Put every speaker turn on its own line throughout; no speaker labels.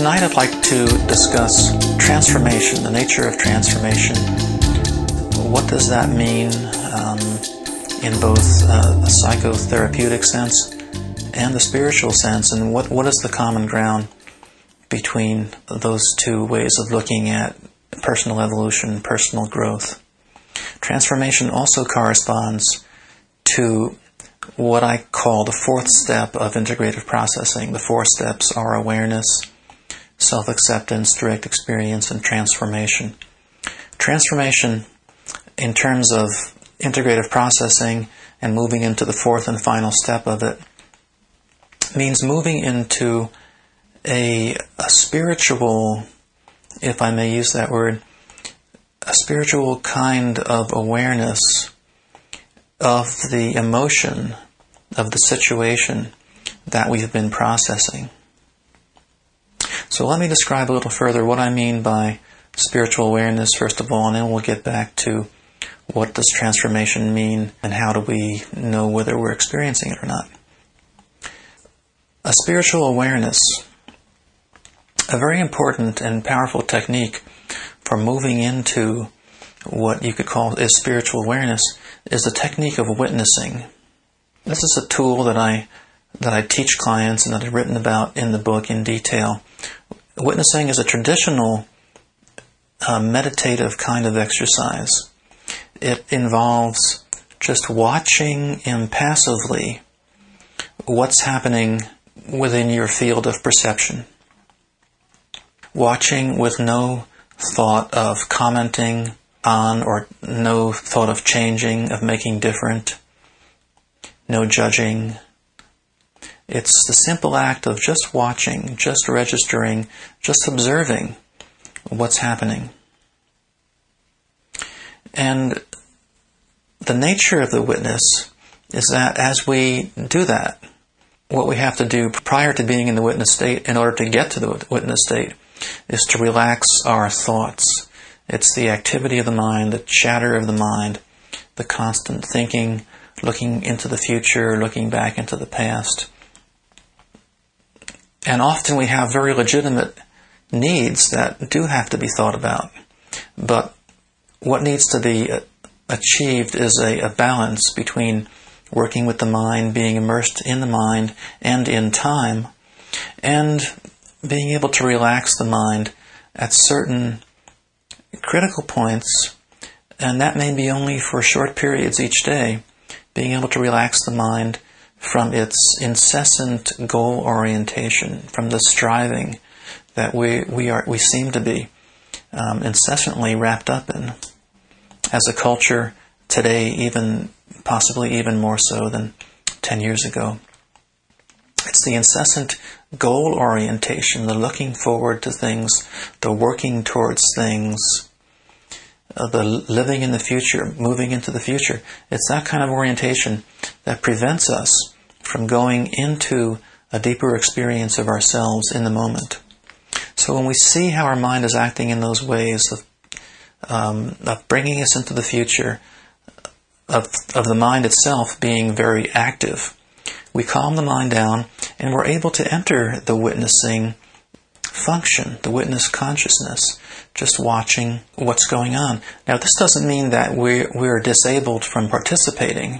Tonight I'd like to discuss transformation, the nature of transformation. What does that mean in both a psychotherapeutic sense and the spiritual sense, and what is the common ground between those two ways of looking at personal evolution, personal growth? Transformation also corresponds to what I call the fourth step of integrative processing. The four steps are awareness, self-acceptance, direct experience, and transformation. Transformation, in terms of integrative processing and moving into the fourth and final step of it, means moving into a spiritual, if I may use that word, a spiritual kind of awareness of the emotion, of the situation that we've been processing. So let me describe a little further what I mean by spiritual awareness, first of all, and then we'll get back to what does transformation mean and how do we know whether we're experiencing it or not. A spiritual awareness, a very important and powerful technique for moving into what you could call is spiritual awareness, is the technique of witnessing. This is a tool that I teach clients and that I've written about in the book in detail. Witnessing is a traditional meditative kind of exercise. It involves just watching impassively what's happening within your field of perception. Watching with no thought of commenting on or no thought of changing, of making different, no judging. It's the simple act of just watching, just registering, just observing what's happening. And the nature of the witness is that as we do that, what we have to do prior to being in the witness state, in order to get to the witness state, is to relax our thoughts. It's the activity of the mind, the chatter of the mind, the constant thinking, looking into the future, looking back into the past. And often we have very legitimate needs that do have to be thought about. But what needs to be achieved is a balance between working with the mind, being immersed in the mind and in time, and being able to relax the mind at certain critical points, and that may be only for short periods each day, being able to relax the mind from its incessant goal orientation, from the striving that we seem to be incessantly wrapped up in. As a culture today, even possibly even more so than 10 years ago. It's the incessant goal orientation, the looking forward to things, the working towards things, the living in the future, moving into the future. It's that kind of orientation that prevents us from going into a deeper experience of ourselves in the moment. So when we see how our mind is acting in those ways of bringing us into the future, of the mind itself being very active, we calm the mind down and we're able to enter the witnessing function, the witness consciousness, just watching what's going on. Now, this doesn't mean that we're disabled from participating.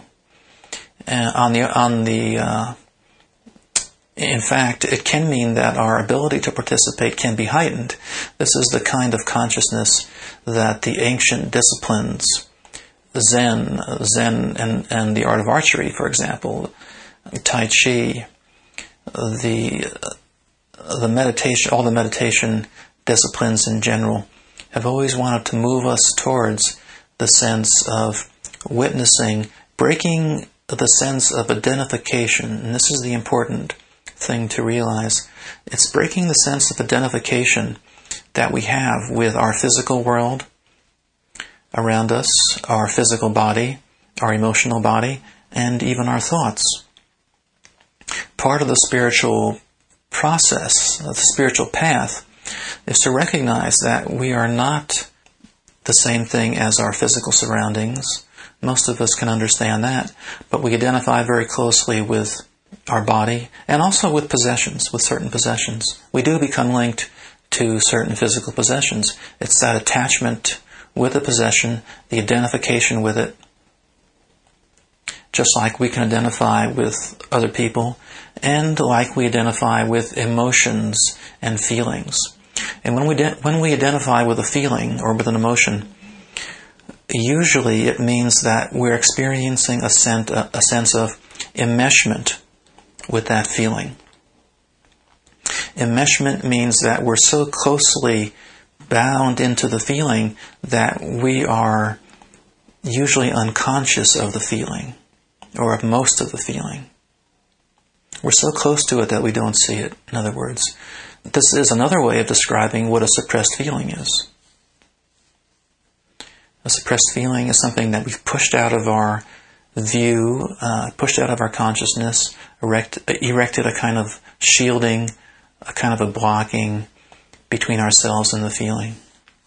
In fact, it can mean that our ability to participate can be heightened. This is the kind of consciousness that the ancient disciplines, Zen and the art of archery, for example, Tai Chi, the meditation, all the meditation disciplines in general, have always wanted to move us towards the sense of witnessing, breaking the sense of identification. And this is the important thing to realize. It's breaking the sense of identification that we have with our physical world around us, our physical body, our emotional body, and even our thoughts. Part of the spiritual process, the spiritual path, is to recognize that we are not the same thing as our physical surroundings. Most of us can understand that, but we identify very closely with our body and also with possessions, with certain possessions. We do become linked to certain physical possessions. It's that attachment with the possession, the identification with it. Just like we can identify with other people, and like we identify with emotions and feelings. And when we identify with a feeling or with an emotion, usually it means that we're experiencing a sense of enmeshment with that feeling. Enmeshment means that we're so closely bound into the feeling that we are usually unconscious of the feeling, or of most of the feeling. We're so close to it that we don't see it, in other words. This is another way of describing what a suppressed feeling is. A suppressed feeling is something that we've pushed out of our view, pushed out of our consciousness, erected a kind of shielding, a kind of a blocking between ourselves and the feeling.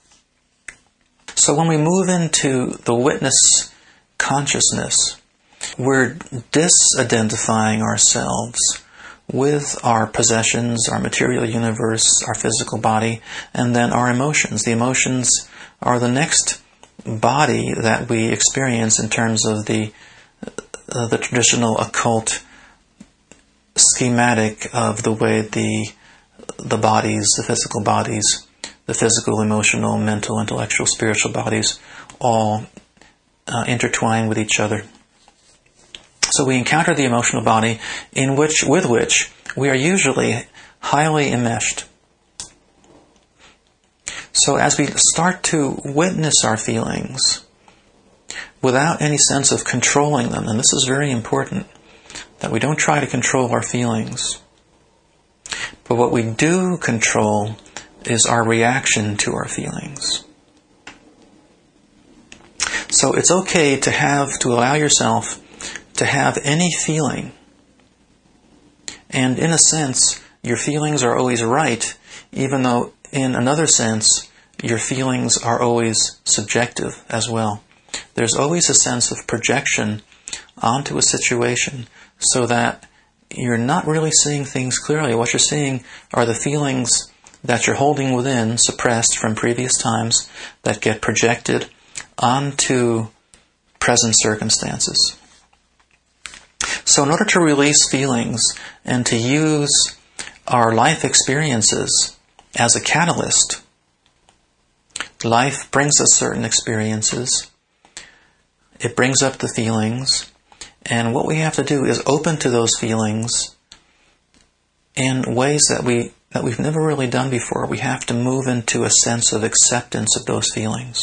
So when we move into the witness consciousness, we're disidentifying ourselves with our possessions, our material universe, our physical body, and then our emotions. The emotions are the next body that we experience in terms of the traditional occult schematic of the way the bodies, the physical bodies, the physical, emotional, mental, intellectual, spiritual bodies all intertwine with each other. So we encounter the emotional body with which we are usually highly enmeshed. So as we start to witness our feelings without any sense of controlling them, and this is very important, that we don't try to control our feelings, but what we do control is our reaction to our feelings. So it's okay to allow yourself to have any feeling. And in a sense, your feelings are always right, even though in another sense, your feelings are always subjective as well. There's always a sense of projection onto a situation so that you're not really seeing things clearly. What you're seeing are the feelings that you're holding within, suppressed from previous times, that get projected onto present circumstances. So in order to release feelings and to use our life experiences as a catalyst, life brings us certain experiences. It brings up the feelings. And what we have to do is open to those feelings in ways that we've never really done before. We have to move into a sense of acceptance of those feelings.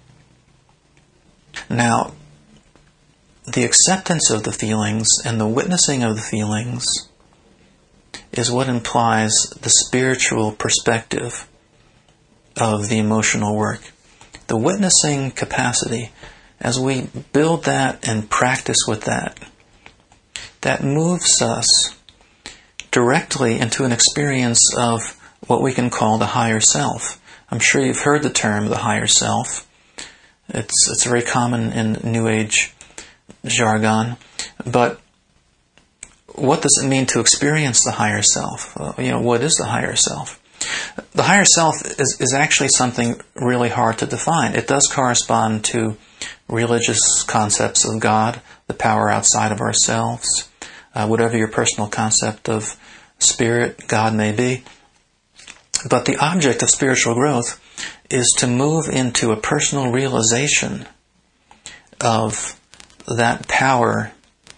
Now, the acceptance of the feelings and the witnessing of the feelings is what implies the spiritual perspective of the emotional work. The witnessing capacity, as we build that and practice with that moves us directly into an experience of what we can call the higher self. I'm sure you've heard the term the higher self. It's very common in New Age jargon, but what does it mean to experience the higher self? What is the higher self? The higher self is actually something really hard to define. It does correspond to religious concepts of God, the power outside of ourselves, whatever your personal concept of spirit, God may be. But the object of spiritual growth is to move into a personal realization of that power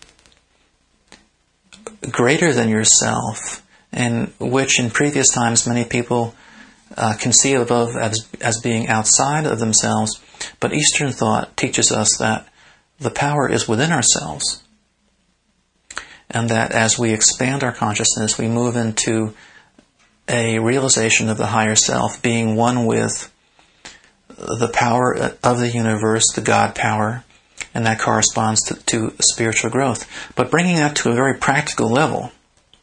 greater than yourself, and which in previous times many people conceive of as being outside of themselves. But Eastern thought teaches us that the power is within ourselves, and that as we expand our consciousness, we move into a realization of the higher self, being one with the power of the universe, the God power, and that corresponds to spiritual growth. But bringing that to a very practical level,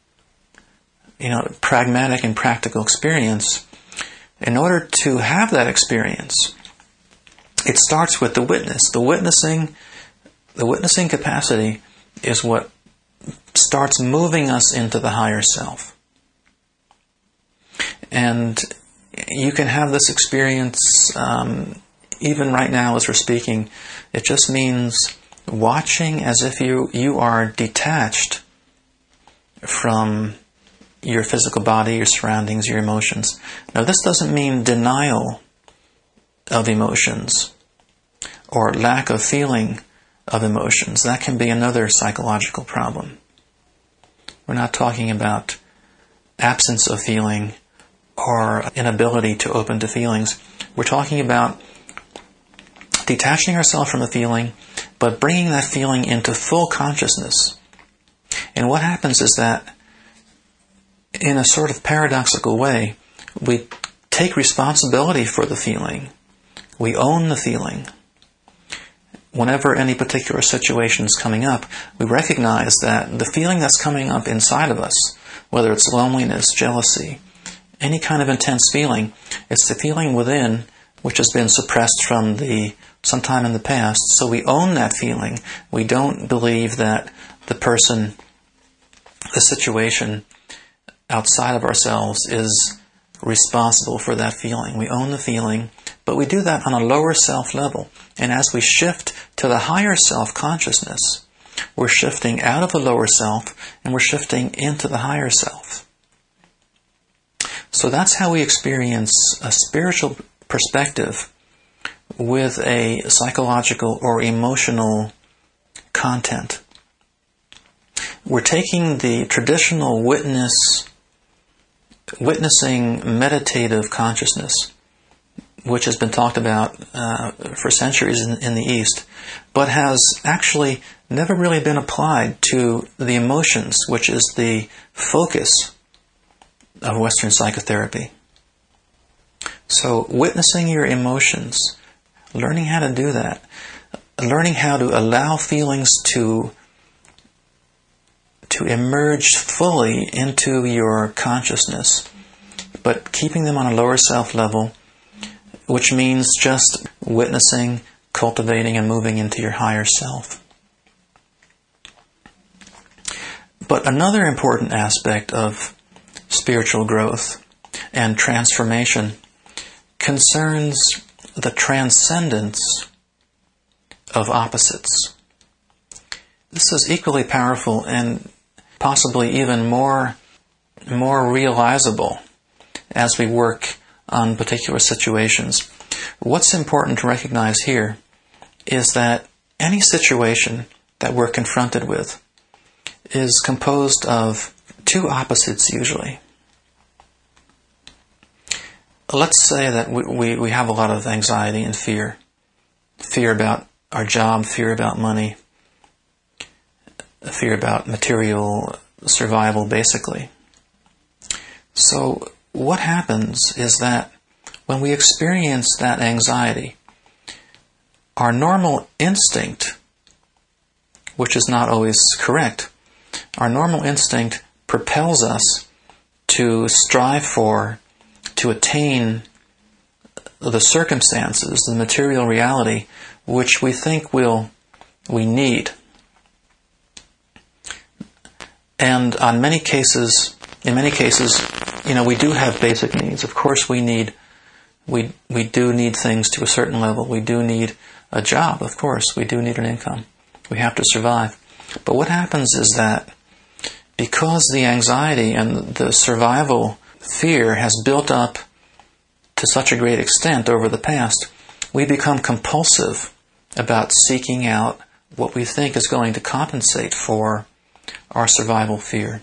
pragmatic and practical experience, in order to have that experience, it starts with the witness. The witnessing capacity is what starts moving us into the higher self. And you can have this experience even right now as we're speaking. It just means watching as if you are detached from your physical body, your surroundings, your emotions. Now, this doesn't mean denial of emotions or lack of feeling of emotions. That can be another psychological problem. We're not talking about absence of feeling or inability to open to feelings. We're talking about detaching ourselves from a feeling, but bringing that feeling into full consciousness. And what happens is that, in a sort of paradoxical way, we take responsibility for the feeling. We own the feeling. Whenever any particular situation is coming up, we recognize that the feeling that's coming up inside of us, whether it's loneliness, jealousy, any kind of intense feeling, it's the feeling within which has been suppressed from sometime in the past. So we own that feeling. We don't believe that the person, the situation outside of ourselves is responsible for that feeling. We own the feeling, but we do that on a lower self level. And as we shift to the higher self consciousness, we're shifting out of the lower self and we're shifting into the higher self. So that's how we experience a spiritual perspective with a psychological or emotional content. We're taking the traditional witnessing meditative consciousness, which has been talked about for centuries in the East, but has actually never really been applied to the emotions, which is the focus of Western psychotherapy. So witnessing your emotions, learning how to do that, learning how to allow feelings to emerge fully into your consciousness, but keeping them on a lower self level, which means just witnessing, cultivating, and moving into your higher self. But another important aspect of spiritual growth and transformation concerns the transcendence of opposites. This is equally powerful and possibly even more realizable as we work on particular situations. What's important to recognize here is that any situation that we're confronted with is composed of two opposites usually. Let's say that we have a lot of anxiety and fear. Fear about our job, fear about money, fear about material survival, basically. So what happens is that when we experience that anxiety, our normal instinct, which is not always correct, our normal instinct propels us to strive for, to attain the circumstances, the material reality, which we think we need. And in many cases, we do have basic needs. Of course, we do need things to a certain level. We do need a job, of course. We do need an income. We have to survive. But what happens is that because the anxiety and the survival fear has built up to such a great extent over the past, we become compulsive about seeking out what we think is going to compensate for our survival fear.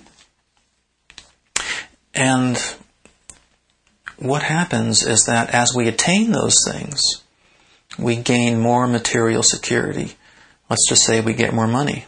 And what happens is that as we attain those things, we gain more material security. Let's just say we get more money.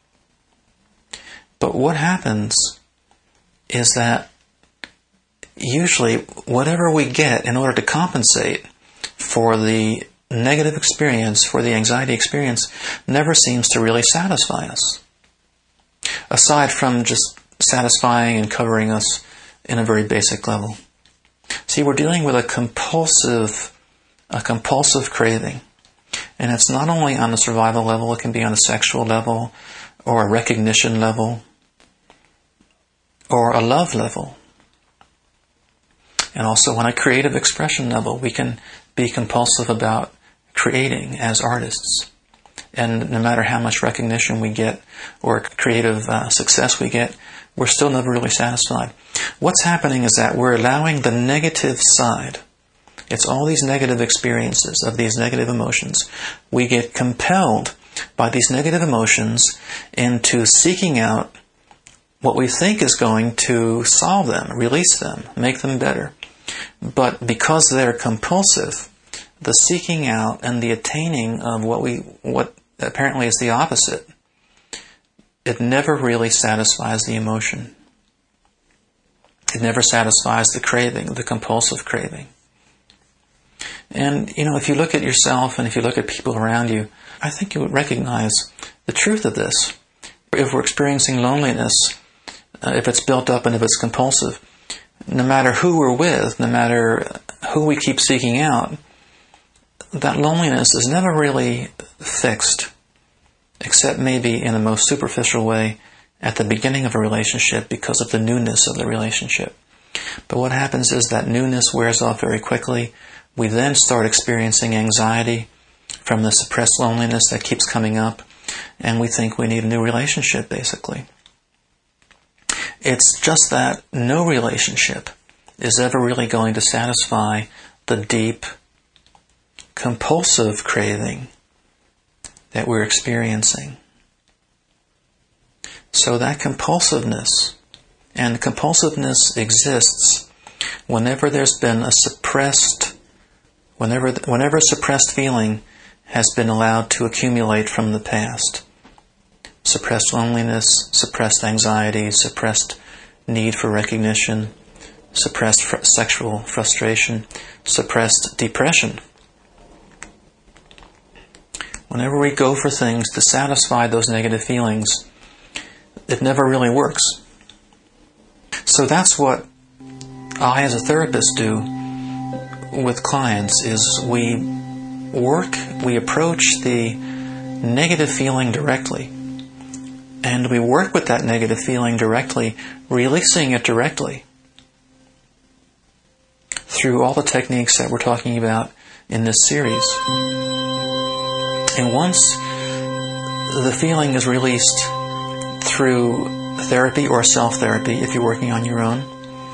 But what happens is that usually whatever we get in order to compensate for the negative experience, for the anxiety experience, never seems to really satisfy us. Aside from just satisfying and covering us in a very basic level. See, we're dealing with a compulsive craving. And it's not only on the survival level, it can be on a sexual level, or a recognition level, or a love level. And also on a creative expression level, we can be compulsive about creating as artists. And no matter how much recognition we get or creative success we get, we're still never really satisfied. What's happening is that we're allowing the negative side. It's all these negative experiences of these negative emotions. We get compelled by these negative emotions into seeking out what we think is going to solve them, release them, make them better. But because they're compulsive, the seeking out and the attaining of what apparently is the opposite, it never really satisfies the emotion. It never satisfies the craving, the compulsive craving. And, if you look at yourself and if you look at people around you, I think you would recognize the truth of this. If we're experiencing loneliness, if it's built up and if it's compulsive, no matter who we're with, no matter who we keep seeking out, that loneliness is never really fixed, except maybe in the most superficial way at the beginning of a relationship because of the newness of the relationship. But what happens is that newness wears off very quickly. We then start experiencing anxiety from the suppressed loneliness that keeps coming up, and we think we need a new relationship, basically. It's just that no relationship is ever really going to satisfy the deep, compulsive craving that we're experiencing. So that compulsiveness, and compulsiveness exists whenever there's been a suppressed, whenever a suppressed feeling has been allowed to accumulate from the past. Suppressed loneliness, suppressed anxiety, suppressed need for recognition, suppressed sexual frustration, suppressed depression. Whenever we go for things to satisfy those negative feelings, it never really works. So that's what I as a therapist do with clients, is we approach the negative feeling directly. And we work with that negative feeling directly, releasing it directly through all the techniques that we're talking about in this series. And once the feeling is released through therapy or self-therapy, if you're working on your own,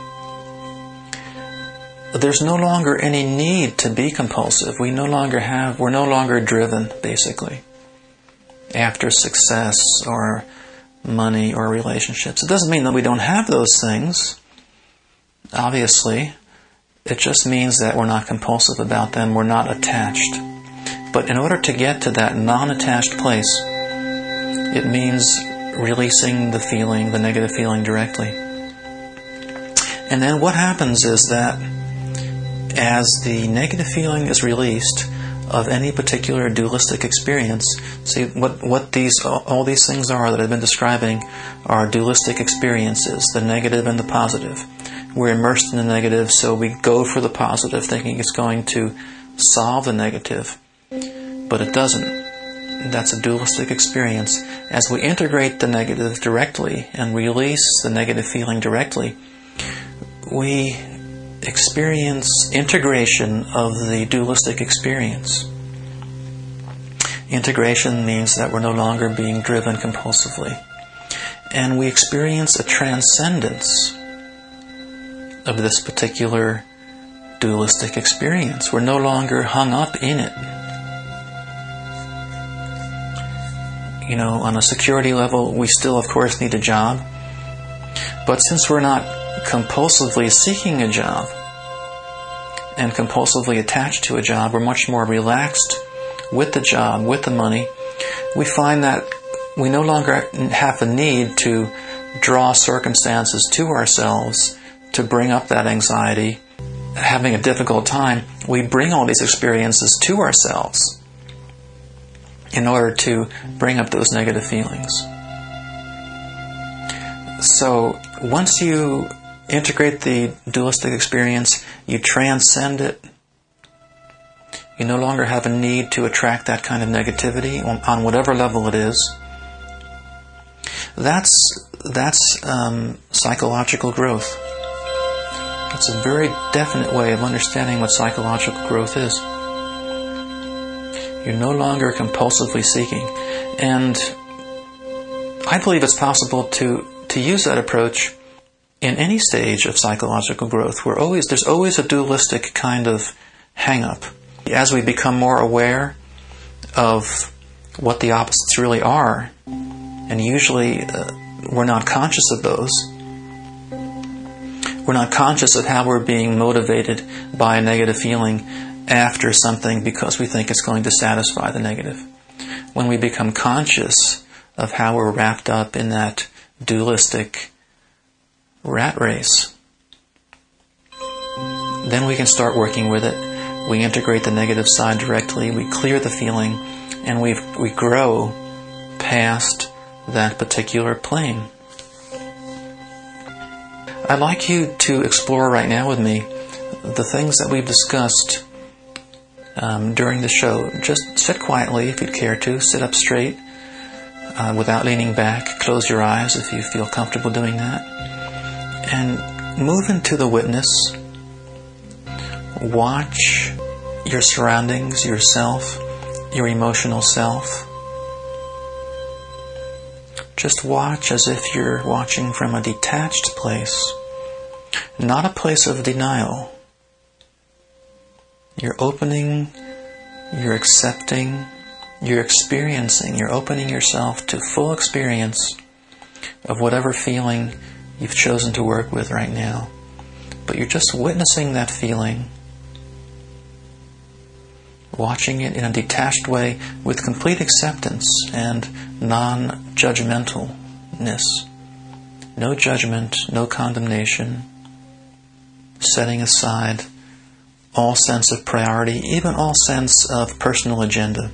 there's no longer any need to be compulsive. We're no longer driven, basically, after success or money or relationships. It doesn't mean that we don't have those things, obviously. It just means that we're not compulsive about them, we're not attached. But in order to get to that non-attached place, it means releasing the feeling, the negative feeling directly. And then what happens is that as the negative feeling is released of any particular dualistic experience, see what all these things are that I've been describing are dualistic experiences, the negative and the positive. We're immersed in the negative, so we go for the positive, thinking it's going to solve the negative. But it doesn't. That's a dualistic experience. As we integrate the negative directly and release the negative feeling directly, we experience integration of the dualistic experience. Integration means that we're no longer being driven compulsively. And we experience a transcendence of this particular dualistic experience. We're no longer hung up in it. On a security level, we still, of course, need a job. But since we're not compulsively seeking a job and compulsively attached to a job, we're much more relaxed with the job, with the money. We find that we no longer have a need to draw circumstances to ourselves to bring up that anxiety, having a difficult time. We bring all these experiences to ourselves in order to bring up those negative feelings. So once you integrate the dualistic experience, you transcend it. You no longer have a need to attract that kind of negativity on whatever level it is. That's psychological growth. It's a very definite way of understanding what psychological growth is. You're no longer compulsively seeking. And I believe it's possible to use that approach in any stage of psychological growth. There's always a dualistic kind of hang-up. As we become more aware of what the opposites really are, and usually we're not conscious of those. We're not conscious of how we're being motivated by a negative feeling after something because we think it's going to satisfy the negative. When we become conscious of how we're wrapped up in that dualistic rat race, then we can start working with it. We integrate the negative side directly, we clear the feeling, and we grow past that particular plane. I'd like you to explore right now with me the things that we've discussed during the show. Just sit quietly if you'd care to. Sit up straight without leaning back. Close your eyes if you feel comfortable doing that. And move into the witness. Watch your surroundings, yourself, your emotional self. Just watch as if you're watching from a detached place, not a place of denial. You're opening, you're accepting, you're experiencing, you're opening yourself to full experience of whatever feeling you've chosen to work with right now. But you're just witnessing that feeling, watching it in a detached way with complete acceptance and non-judgmentalness. No judgment, no condemnation, setting aside all sense of priority, even all sense of personal agenda.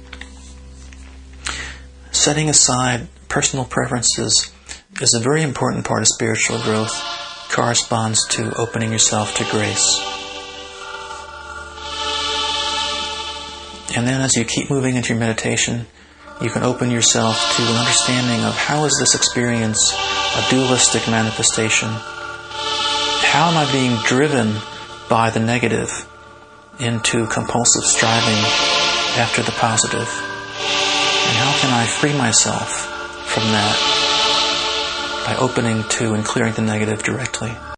Setting aside personal preferences is a very important part of spiritual growth, corresponds to opening yourself to grace. And then as you keep moving into your meditation, you can open yourself to an understanding of how is this experience a dualistic manifestation? How am I being driven by the negative into compulsive striving after the positive? And how can I free myself from that by opening to and clearing the negative directly?